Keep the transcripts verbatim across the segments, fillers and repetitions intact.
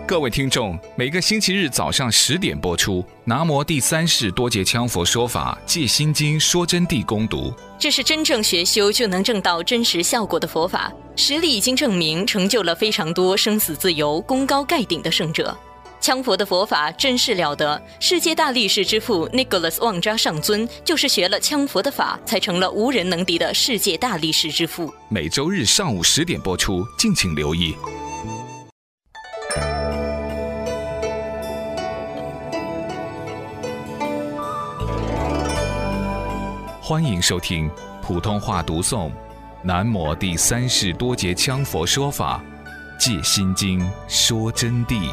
各位听众，每个星期日早上十点播出，南摩第三世多杰羌佛说法戒心经说真谛攻读。 这是真正学修就能证到真实效果的佛法，实力已经证明，成就了非常多生死自由、功高盖顶的圣者。羌佛的佛法真是了得，世界大力士之父 Nicholas 旺扎上尊就是学了羌佛的法，才成了无人能敌的世界大力士之父。 每周日上午十点播出，敬请留意。欢迎收听普通话读诵南摩第三世多杰羌佛说法戒心经说真谛。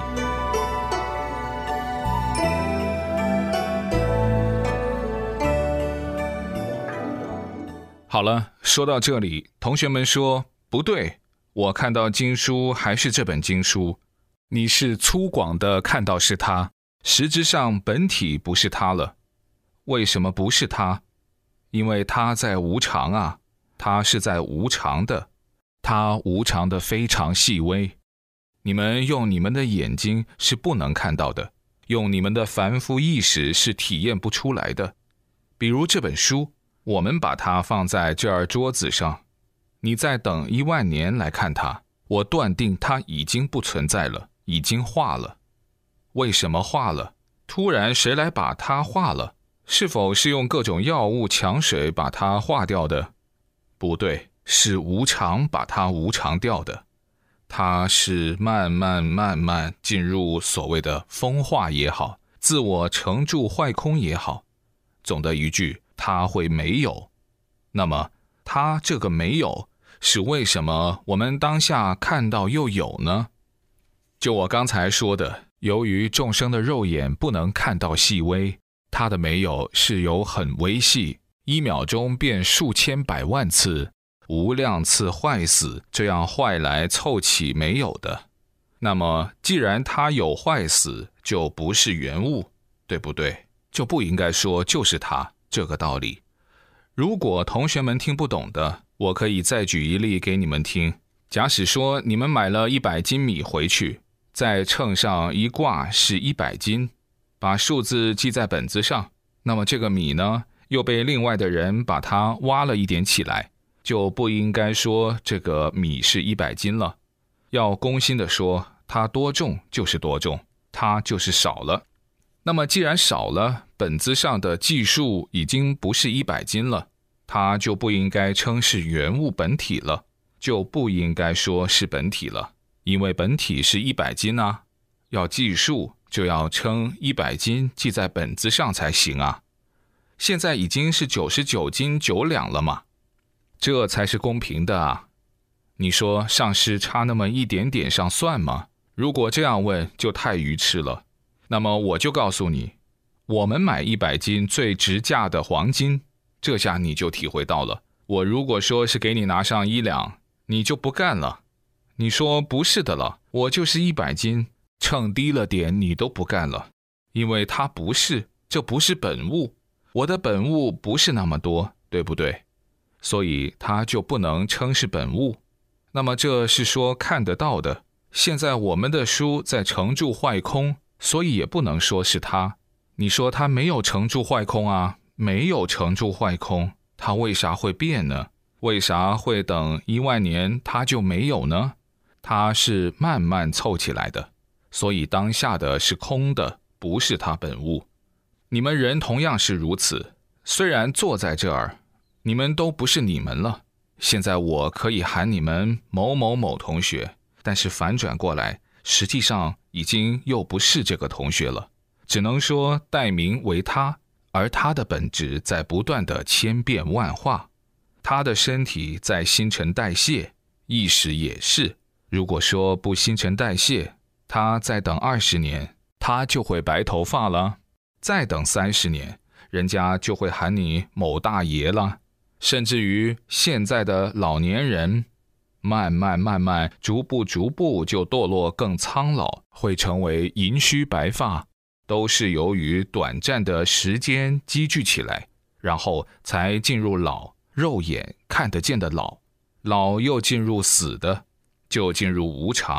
好了，说到这里，同学们说不对，我看到经书还是这本经书，你是粗犷的看到是它，实质上本体不是它了。为什么不是它？因为它在无常啊，它是在无常的，它无常的非常细微，你们用你们的眼睛是不能看到的，用你们的凡夫意识是体验不出来的。比如这本书，我们把它放在这儿桌子上，你再等一万年来看它，我断定它已经不存在了，已经化了。为什么化了？突然谁来把它化了？是否是用各种药物强水把它化掉的？不对，是无常把它无常掉的。它是慢慢慢慢进入所谓的风化也好，自我成住坏空也好，总的一句，它会没有。那么它这个没有是为什么我们当下看到又有呢？就我刚才说的，由于众生的肉眼不能看到细微，它的没有是有很微细，一秒钟变数千百万次，无量次坏死，这样坏来凑起没有的。那么既然它有坏死，就不是原物，对不对？就不应该说就是它，这个道理。如果同学们听不懂的，我可以再举一例给你们听。假使说你们买了一百斤米回去，在秤上一挂是一百斤，把数字记在本子上，那么这个米呢，又被另外的人把它挖了一点起来，就不应该说这个米是一百斤了。要公心的说，它多重就是多重，它就是少了。那么既然少了，本子上的计数已经不是一百斤了，它就不应该称是原物本体了，就不应该说是本体了，因为本体是一百斤啊，要计数就要称一百斤记在本子上才行啊。现在已经是九十九斤九两了嘛，这才是公平的啊。你说上师差那么一点点上算吗？如果这样问就太愚痴了。那么我就告诉你，我们买一百斤最值价的黄金，这下你就体会到了。我如果说是给你拿上一两，你就不干了。你说不是的了，我就是一百斤，秤低了点你都不干了，因为它不是，这不是本物，我的本物不是那么多，对不对？所以它就不能称是本物。那么这是说看得到的，现在我们的书在成住坏空，所以也不能说是它。你说它没有成住坏空啊，没有成住坏空，它为啥会变呢？为啥会等一万年它就没有呢？它是慢慢凑起来的，所以当下的是空的，不是它本物。你们人同样是如此，虽然坐在这儿，你们都不是你们了。现在我可以喊你们某某某同学，但是反转过来，实际上已经又不是这个同学了，只能说代名为他，而他的本质在不断的千变万化，他的身体在新陈代谢，意识也是。如果说不新陈代谢，他再等二十年，他就会白头发了；再等三十年，人家就会喊你某大爷了。甚至于现在的老年人，慢慢慢慢逐步逐步就堕落更苍老，会成为银须白发，都是由于短暂的时间积聚起来，然后才进入老，肉眼看得见的老，老又进入死的，就进入无常，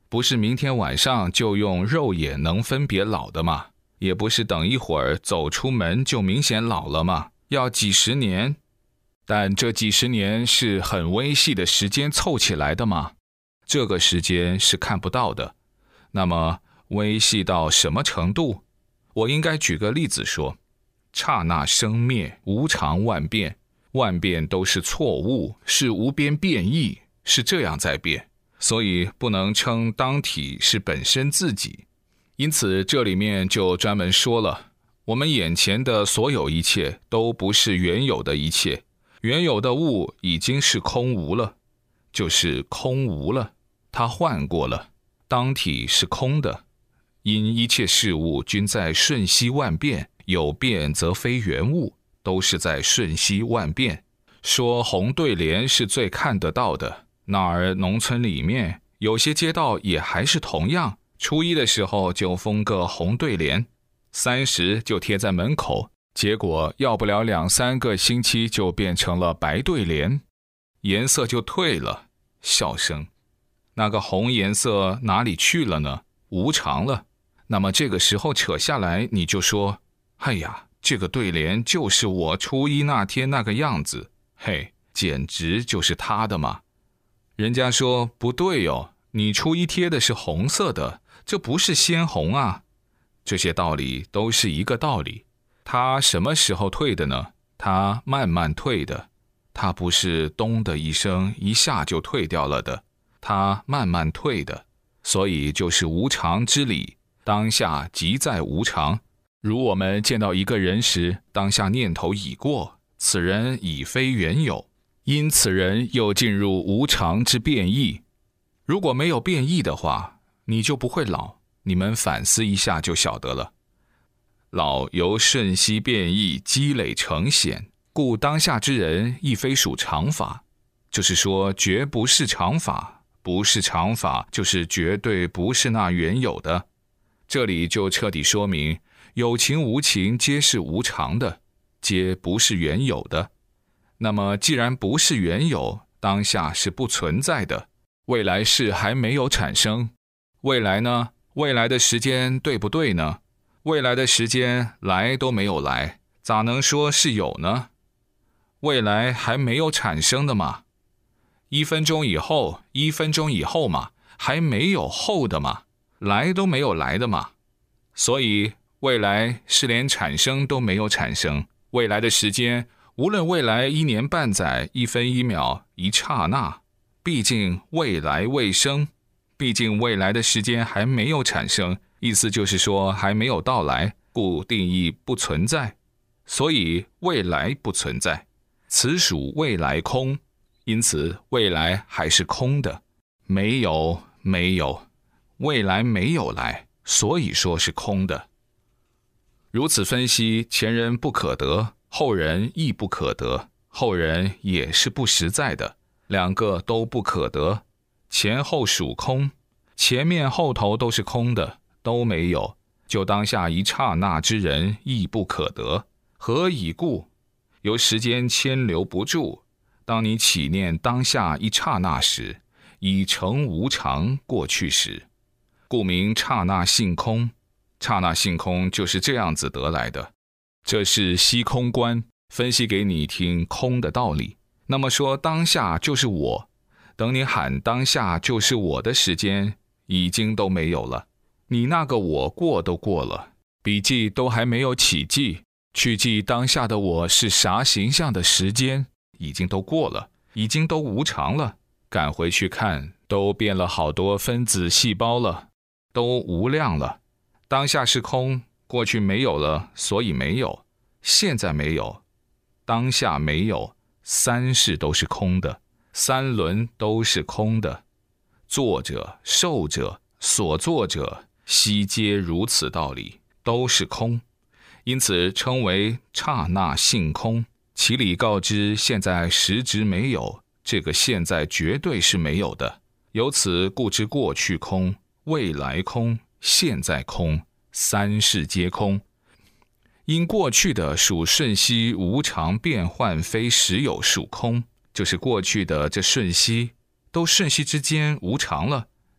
不是明天晚上就用肉眼能分别老的吗？也不是等一会儿走出门就明显老了吗？要几十年？但这几十年是很微细的时间凑起来的吗？这个时间是看不到的。那么微细到什么程度？我应该举个例子说，刹那生灭，无常万变，万变都是错误，是无边变异，是这样在变，所以不能称当体是本身自己。因此这里面就专门说了，我们眼前的所有一切都不是原有的一切，原有的物已经是空无了，就是空无了，它换过了，当体是空的。因一切事物均在瞬息万变，有变则非原物，都是在瞬息万变。说红对联是最看得到的，那儿农村里面有些街道也还是同样，初一的时候就封个红对联，三十就贴在门口，结果要不了两三个星期就变成了白对联，颜色就褪了。笑声，那个红颜色哪里去了呢？无常了。那么这个时候扯下来，你就说，哎呀，这个对联就是我初一那天那个样子，嘿，简直就是他的嘛。人家说不对哦，你初一贴的是红色的，这不是鲜红啊。这些道理都是一个道理。它什么时候退的呢？它慢慢退的，它不是咚的一声一下就退掉了的，它慢慢退的，所以就是无常之理。当下即在无常，如我们见到一个人时，当下念头已过，此人已非原有，因此人又进入无常之变异。如果没有变异的话，你就不会老，你们反思一下就晓得了。老由瞬息变异积累成显，故当下之人亦非属常法，就是说绝不是常法，不是常法就是绝对不是那原有的。这里就彻底说明，有情无情皆是无常的，皆不是原有的。那么既然不是原有，当下是不存在的，未来事还没有产生。未来呢？未来的时间对不对呢？未来的时间来都没有来，咋能说是有呢？未来还没有产生的嘛。一分钟以后，一分钟以后嘛，还没有后的嘛。来都没有来的嘛，所以未来是连产生都没有产生。未来的时间，无论未来一年半载、一分一秒、一刹那，毕竟未来未生，毕竟未来的时间还没有产生，意思就是说还没有到来，故定义不存在，所以未来不存在，此属未来空，因此未来还是空的，没有没有。未来没有来，所以说是空的。如此分析，前人不可得，后人亦不可得，后人也是不实在的，两个都不可得，前后属空，前面后头都是空的，都没有，就当下一刹那之人亦不可得。何以故？由时间牵留不住，当你起念当下一刹那时，已成无常过去时，故名刹那性空。刹那性空就是这样子得来的，这是析空观，分析给你听空的道理。那么说当下就是我，等你喊当下就是我的时间已经都没有了，你那个我过都过了，笔记都还没有起记，去记当下的我是啥形象的时间已经都过了，已经都无常了，赶回去看都变了好多分子细胞了，都无量了。当下是空，过去没有了，所以没有，现在没有，当下没有，三世都是空的，三轮都是空的，作者、受者、所作者悉皆如此道理，都是空，因此称为刹那性空。其理告知现在实质没有，这个现在绝对是没有的，由此故知过去空，未来空，现在空，三世皆空。因过去的属瞬息无常变幻非实有属空，就是过去的这瞬息都瞬息之间无常了，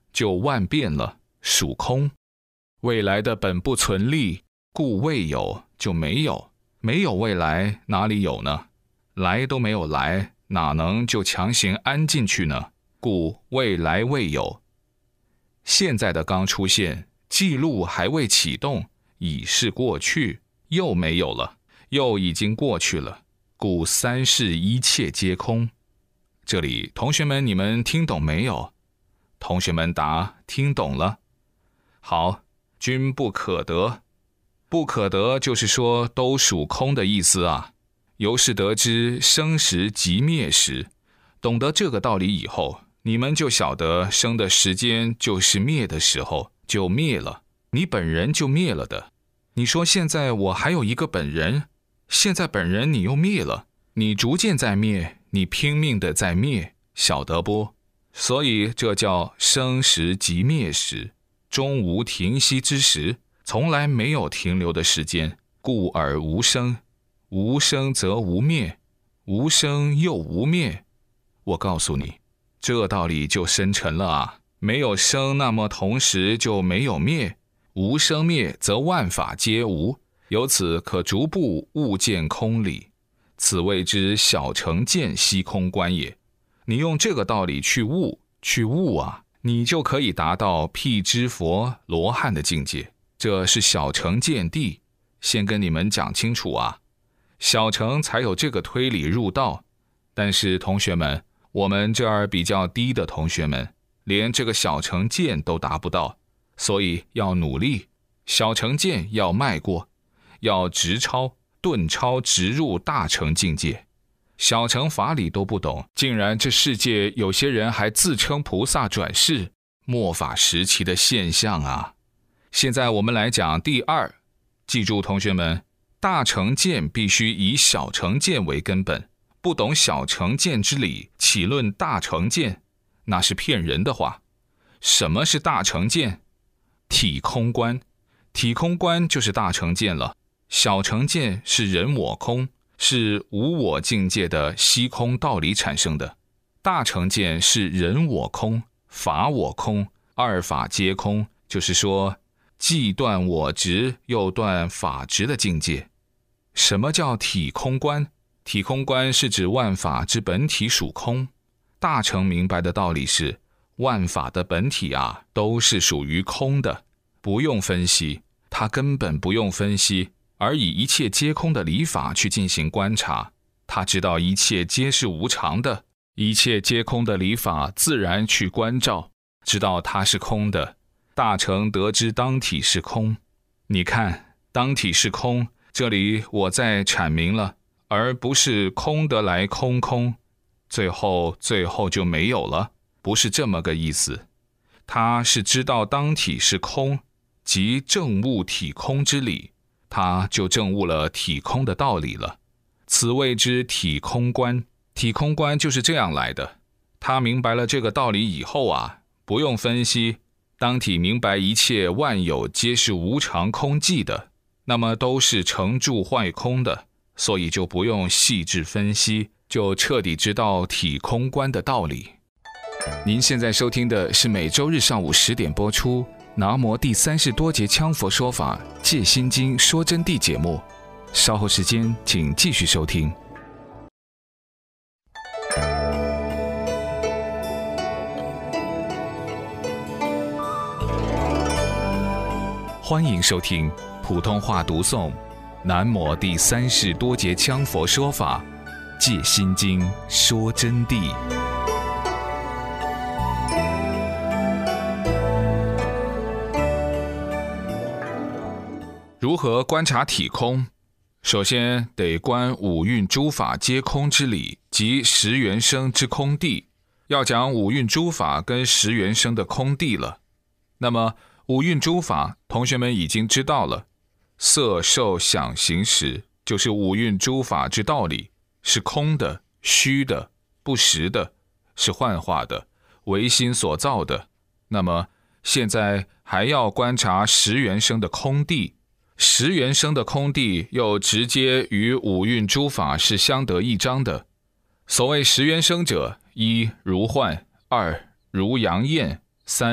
就万变了，属空。未来的本不存立，故未有就没有，没有未来哪里有呢？来都没有来，哪能就强行安进去呢？故未来未有。现在的刚出现，记录还未启动，已是过去，又没有了，又已经过去了，故三世一切皆空。这里同学们，你们听懂没有？同学们答：听懂了。好，均不可得。不可得就是说都属空的意思啊。由是得知生时即灭时，懂得这个道理以后，你们就晓得生的时间就是灭的时候，就灭了，你本人就灭了的。你说现在我还有一个本人，现在本人你又灭了，你逐渐在灭，你拼命的在灭，晓得不？所以这叫生时即灭时，终无停息之时，从来没有停留的时间，故而无生。无生则无灭，无生又无灭。我告诉你，这道理就深沉了啊！没有生，那么同时就没有灭。无生灭，则万法皆无。由此可逐步悟见空理，此谓之小乘见悉空观也。你用这个道理去悟，去悟啊，你就可以达到辟支佛罗汉的境界。这是小乘见地，先跟你们讲清楚啊。小乘才有这个推理入道，但是同学们，我们这儿比较低的同学们，连这个小乘见都达不到，所以要努力，小乘见要迈过，要直超、顿超直入大乘境界。小乘法理都不懂，竟然这世界有些人还自称菩萨转世，末法时期的现象啊！现在我们来讲第二，记住同学们，大乘见必须以小乘见为根本，不懂小乘见之理，岂论大乘见，那是骗人的话。什么是大乘见？体空观，体空观就是大乘见了。小乘见是人我空，是无我境界的虚空道理产生的。大乘见是人我空、法我空、二法皆空，就是说既断我执又断法执的境界。什么叫体空观？体空观是指万法之本体属空。大乘明白的道理是，万法的本体啊，都是属于空的，不用分析，它根本不用分析，而以一切皆空的理法去进行观察。他知道一切皆是无常的，一切皆空的理法自然去关照，知道它是空的。大乘得知当体是空。你看，当体是空，这里我再阐明了，而不是空得来空空，最后最后就没有了，不是这么个意思。他是知道当体是空，即证悟体空之理，他就证悟了体空的道理了。此谓之体空观。体空观就是这样来的。他明白了这个道理以后啊，不用分析，当体明白一切万有皆是无常空寂的，那么都是成住坏空的，所以就不用细致分析，就彻底知道体空观的道理。您现在收听的是每周日上午十点播出南无第三世多杰羌佛说法戒心经说真谛节目，稍后时间请继续收听。欢迎收听普通话读诵南无第三世多杰羌佛说法戒心经说真谛。如何观察体空？首先得观五蕴诸法皆空之理及十缘生之空谛。要讲五蕴诸法跟十缘生的空谛了。那么五蕴诸法同学们已经知道了，色受想行识就是五蕴诸法之道理，是空的、虚的、不实的，是幻化的，唯心所造的。那么现在还要观察十缘生的空谛。十缘生的空谛又直接与五蕴诸法是相得益彰的。所谓十缘生者，一如幻，二如阳焰，三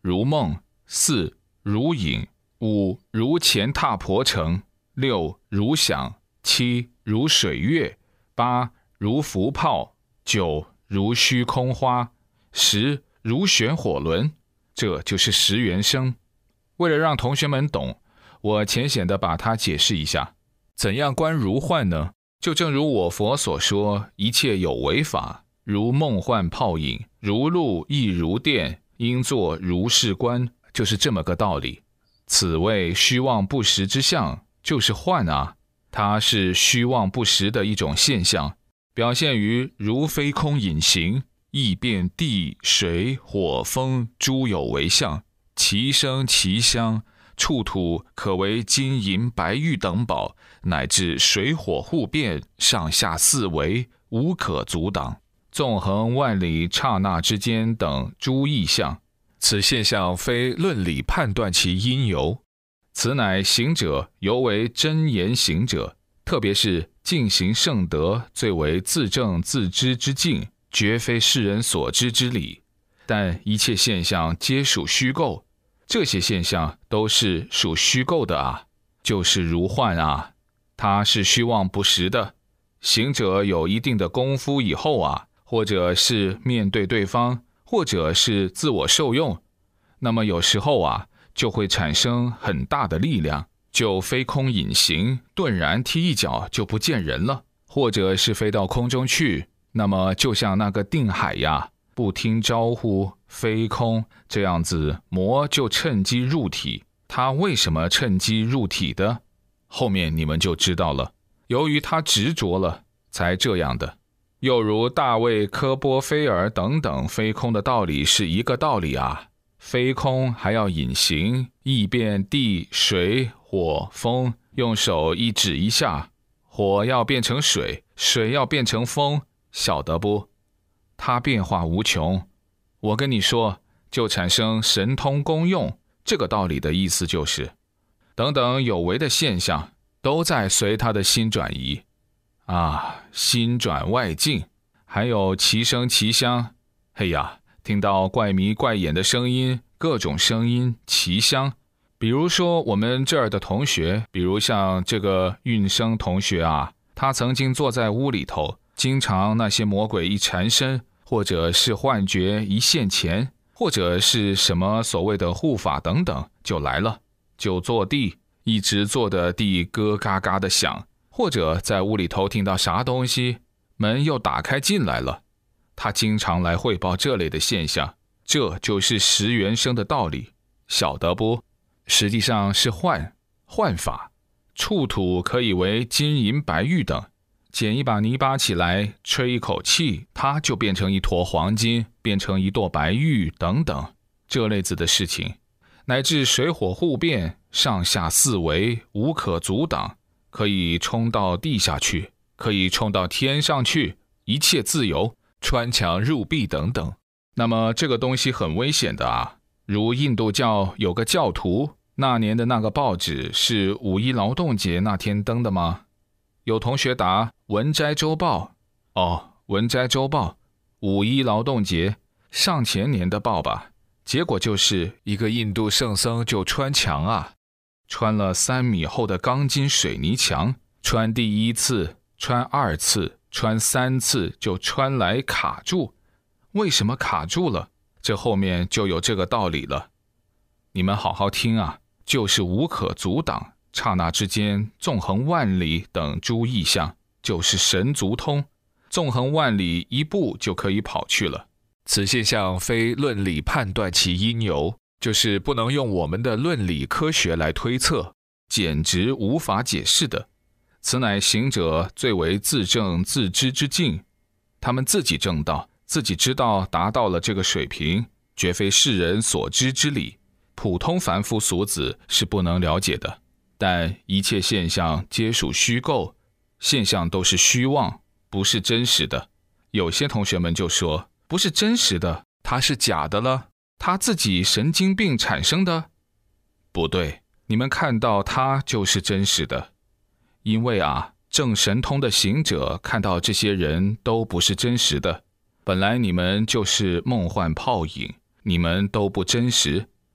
如梦；四如影；五如前踏鄱城；六如响；七如水月；八如浮泡；九如虚空花；十如旋火轮。这就是十元声。为了让同学们懂，我浅显地把它解释一下。怎样观如幻呢？就正如我佛所说，一切有为法，如梦幻泡影，如露亦如电，应作如是观，就是这么个道理。此谓虚妄不实之相，就是幻啊，它是虚妄不实的一种现象，表现于如飞空隐形，亦变地水火风诸有为相，其声其香，触土可为金银白玉等宝，乃至水火互变，上下四维，无可阻挡，纵横万里刹那之间等诸异象。此现象非论理判断其因由，此乃行者尤为真言行者，特别是尽行圣德，最为自证自知之境，绝非世人所知之理。但一切现象皆属虚构，这些现象都是属虚构的啊，就是如幻啊，它是虚妄不实的。行者有一定的功夫以后啊，或者是面对对方，或者是自我受用，那么有时候啊，就会产生很大的力量，就飞空隐形，顿然踢一脚就不见人了，或者是飞到空中去，那么就像那个定海呀，不听招呼飞空，这样子魔就趁机入体。他为什么趁机入体的？后面你们就知道了。由于他执着了，才这样的。又如大卫科波菲尔等等飞空的道理是一个道理啊。飞空还要隐形，易变地水火风，用手一指一下，火要变成水，水要变成风，晓得不？它变化无穷，我跟你说，就产生神通功用，这个道理的意思就是，等等有为的现象，都在随他的心转移啊，心转外境，还有其声其香。嘿呀，听到怪迷怪眼的声音，各种声音其香。比如说我们这儿的同学，比如像这个运生同学啊，他曾经坐在屋里头，经常那些魔鬼一缠身，或者是幻觉一现前，或者是什么所谓的护法等等，就来了，就坐地，一直坐的地咯嘎嘎的响，或者在屋里头听到啥东西，门又打开进来了。他经常来汇报这类的现象，这就是十元生的道理，晓得不？实际上是幻幻法，触土可以为金银白玉等，捡一把泥巴起来，吹一口气，它就变成一坨黄金，变成一朵白玉等等，这类子的事情，乃至水火互变，上下四维，无可阻挡，可以冲到地下去，可以冲到天上去，一切自由，穿墙入壁等等。那么这个东西很危险的啊，如印度教有个教徒，那年的那个报纸是五一劳动节那天登的吗？有同学答文摘周报。哦，文摘周报，五一劳动节，上前年的报吧。结果就是一个印度圣僧就穿墙啊，穿了三米厚的钢筋水泥墙，穿第一次，穿二次，穿三次就穿来卡住。为什么卡住了？这后面就有这个道理了。你们好好听啊，就是无可阻挡，刹那之间纵横万里等诸异象，就是神足通，纵横万里一步就可以跑去了。此现象非论理判断其因由，就是不能用我们的论理科学来推测，简直无法解释的。此乃行者最为自证自知之境，他们自己证道，自己知道达到了这个水平，绝非世人所知之理，普通凡夫俗子是不能了解的。但一切现象皆属虚构，现象都是虚妄，不是真实的。有些同学们就说，不是真实的，它是假的了，他自己神经病产生的。不对，你们看到它就是真实的。因为啊，正神通的行者看到这些人都不是真实的，本来你们就是梦幻泡影，你们都不真实，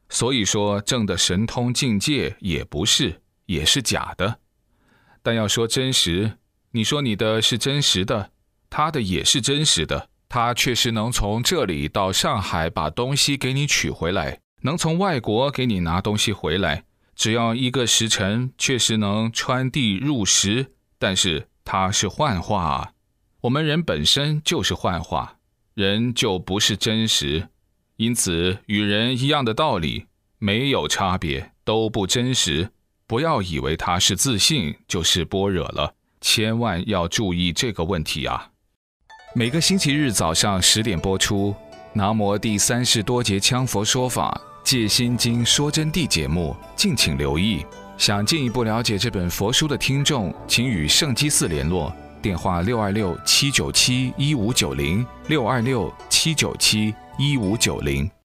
所以说证的神通境界也不是，也是假的。但要说真实，你说你的是真实的，他的也是真实的，他确实能从这里到上海把东西给你取回来，能从外国给你拿东西回来，只要一个时辰确实能穿地入时，但是它是幻化啊。我们人本身就是幻化，人就不是真实，因此与人一样的道理，没有差别，都不真实。不要以为它是自信就是般若了，千万要注意这个问题啊。每个星期日早上十点播出南无第三世多杰羌佛说法戒心经说真谛节目，敬请留意。想进一步了解这本佛书的听众，请与圣基寺联络，电话六二六七九七一五九零 六二六七九七一五九零。